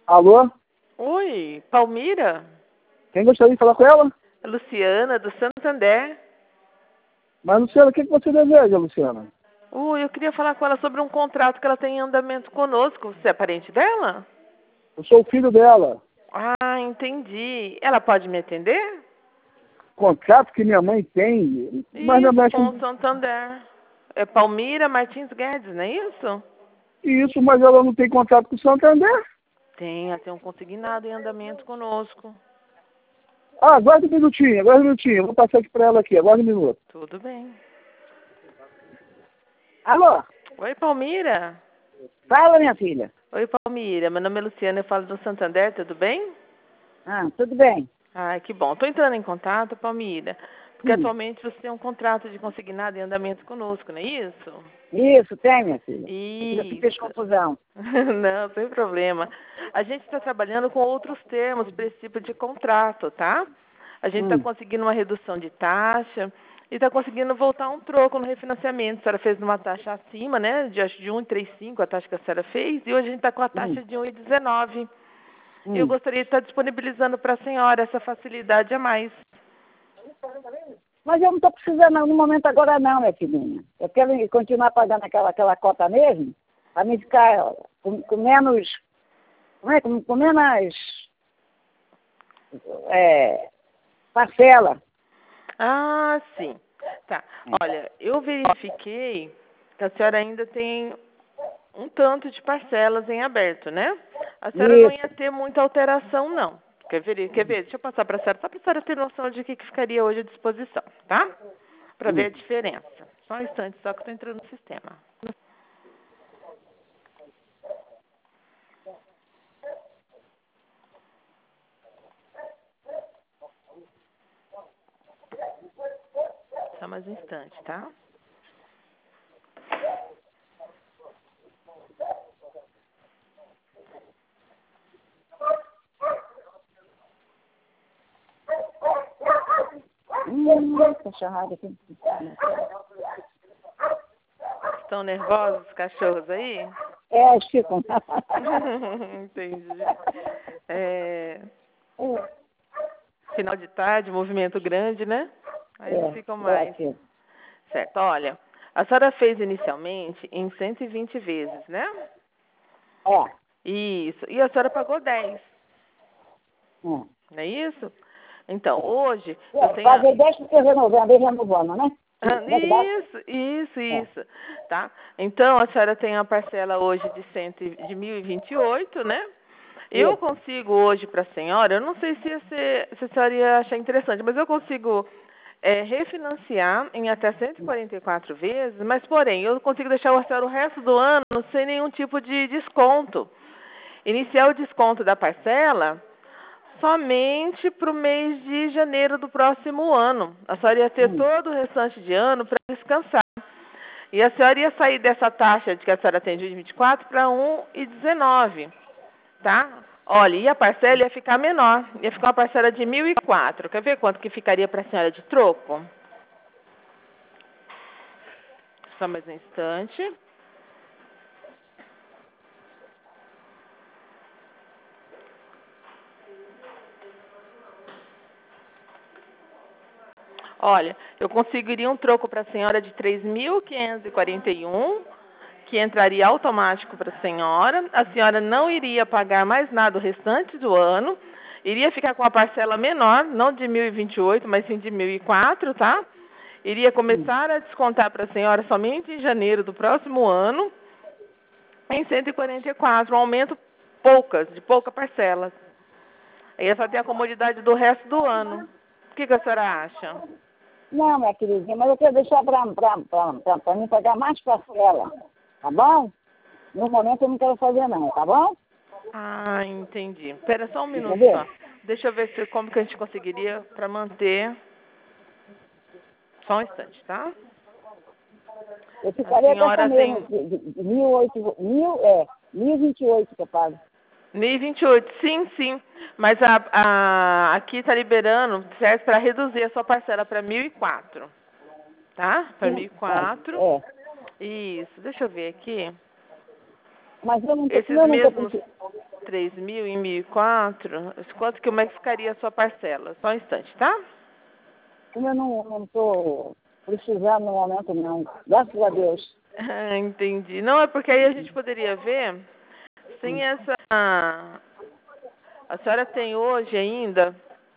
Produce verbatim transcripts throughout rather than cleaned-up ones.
Alô? Oi, Palmira? Quem gostaria de falar com ela? Luciana, do Santander. Mas, Luciana, o que que você deseja, Luciana? Ui, eu queria falar com ela sobre um contrato que ela tem em andamento conosco. Você é parente dela? Eu sou o filho dela. Ah, entendi. Ela pode me atender? Contrato que minha mãe tem, mas minha Isso, mãe com o acha Santander. É Palmira Martins Guedes, não é isso? isso, mas ela não tem contrato com o Santander. Tem, ela tem um consignado em andamento conosco. Ah, aguarda um minutinho, aguarda um minutinho. Eu vou passar aqui para ela aqui, aguarda um minuto. Tudo bem. Alô? Oi, Palmira. Fala, minha filha. Oi, Palmira. Meu nome é Luciana, eu falo do Santander, tudo bem? Ah, tudo bem. Ai, que bom. Estou entrando em contato, Palmira, porque Hum. atualmente você tem um contrato de consignado em andamento conosco, não é isso? Isso, tem, minha filha. Eu fiz Isso. confusão. Não, sem problema. A gente está trabalhando com outros termos para esse tipo de contrato, tá? A gente está Hum. conseguindo uma redução de taxa e está conseguindo voltar um troco no refinanciamento. A senhora fez numa taxa acima, né? De, acho de um vírgula trinta e cinco, a taxa que a senhora fez, e hoje a gente está com a taxa Hum. de um vírgula dezenove. E eu Hum. gostaria de estar disponibilizando para a senhora essa facilidade a mais. Mas eu não estou precisando no momento agora não, minha filhinha. Eu quero continuar pagando aquela, aquela cota mesmo, para mim ficar com, com menos. Como é? Com, com menos. É, parcela. Ah, sim. Tá. Olha, eu verifiquei que a senhora ainda tem um tanto de parcelas em aberto, né? A senhora não ia Isso. ter muita alteração, não. Quer ver? Quer ver? Deixa eu passar para a senhora, só para a senhora ter noção de que, que ficaria hoje à disposição, tá? Para ver Hum. a diferença. Só um instante, só que eu estou entrando no sistema. Só mais um instante, tá? Hum, cachorrada aqui. Estão nervosos os cachorros aí? É, Chico. Entendi. É, final de tarde, movimento grande, né? Aí eles É, ficam é mais. aqui. Certo, olha, a senhora fez inicialmente em cento e vinte vezes, né? É. Isso. E a senhora pagou dez, Hum. não é isso? Então, É. hoje, eu É, tenho a... paguei dez porque renovando, andei renovando, né? Ah, Como é que dá? Isso, isso, É. isso, tá? Então, a senhora tem a parcela hoje de, cento, e- de mil e vinte e oito, né? Eu Isso. consigo hoje para a senhora, eu não sei se, ia ser, se a senhora ia achar interessante, mas eu consigo é, refinanciar em até cento e quarenta e quatro vezes, mas porém, eu consigo deixar a senhora o resto do ano sem nenhum tipo de desconto. Iniciar o desconto da parcela somente para o mês de janeiro do próximo ano. A senhora ia ter Hum. todo o restante de ano para descansar. E a senhora ia sair dessa taxa de que a senhora tem de vinte e quatro para um vírgula dezenove. Tá? Olha, e a parcela ia ficar menor. Ia ficar uma parcela de mil e quatro. Quer ver quanto que ficaria para a senhora de troco? Só mais um instante. Olha, eu conseguiria um troco para a senhora de três mil quinhentos e quarenta e um, que entraria automático para a senhora. A senhora não iria pagar mais nada o restante do ano. Iria ficar com a parcela menor, não de mil e vinte e oito, mas sim de mil e quatro, tá? Iria Hum. começar a descontar para a senhora somente em janeiro do próximo ano, em cento e quarenta e quatro, um aumento poucas, de pouca parcela. Aí só tem a comodidade do resto do ano. O que, que a senhora acha? Não, minha queridinha, mas eu quero deixar para mim pagar mais parcela, tá bom? No momento eu não quero fazer não, tá bom? Ah, entendi. Espera só um minuto Entendeu? só. Deixa eu ver se, como que a gente conseguiria para manter. Só um instante, tá? Eu A ficaria com essa senhora mesmo, tem de, de, de mil, oito, mil, é, mil e vinte e oito que eu pago. mil e vinte e oito, sim, sim. Mas a, a, aqui está liberando, certo, para reduzir a sua parcela para mil e quatro. Tá? Para mil Sim, e é, quatro. é. Isso. Deixa eu ver aqui. Mas eu não tô, Esses eu não tô mesmos precisando. três mil e mil e quatro, quanto que como é que ficaria a sua parcela? Só um instante, tá? Como eu não, não tô precisando no momento, não. Graças a Deus. Ah, entendi. Não, é porque aí a gente poderia ver, sem Hum. essa... A senhora tem hoje ainda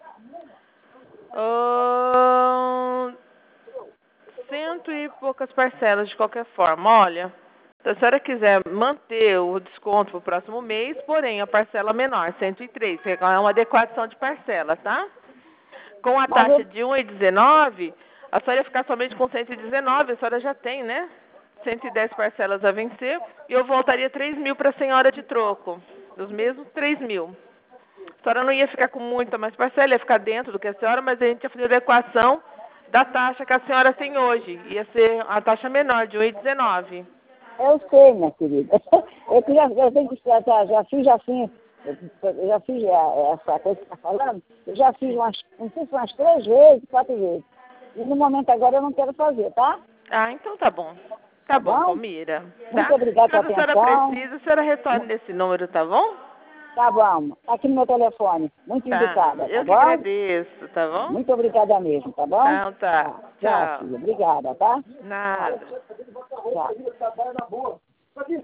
ahn, cento e poucas parcelas de qualquer forma. Olha, se a senhora quiser manter o desconto para o próximo mês, porém a parcela menor, cento e três, que é uma adequação de parcela, tá? Com a Mas taxa eu, de um vírgula dezenove, a senhora ia ficar somente com cento e dezenove, a senhora já tem, né? cento e dez parcelas a vencer, e eu voltaria três mil para a senhora de troco, dos mesmos três mil. A senhora não ia ficar com muita mais parcela, ia ficar dentro do que a senhora, mas a gente ia fazer a adequação da taxa que a senhora tem hoje. Ia ser a taxa menor, de um vírgula dezenove. eu sei, minha querida. Eu, que já, eu tenho que já, já, já fiz assim, eu já fiz a- essa coisa que você está falando, eu já fiz umas, não sei se umas três vezes, quatro vezes. E no momento agora eu não quero fazer, tá? Ah, então tá bom. Tá Tá bom, bom? Palmira. Muito Tá? obrigada pela Caso a senhora atenção. precise, a senhora retorne nesse número, tá bom? Tá bom. Tá aqui no meu telefone. Muito Tá. indicada, tá Eu que bom? agradeço, tá bom? Muito obrigada mesmo, tá bom? Então tá. Tá. Tchau, Tchau. filha. Obrigada, tá? Nada. Tchau.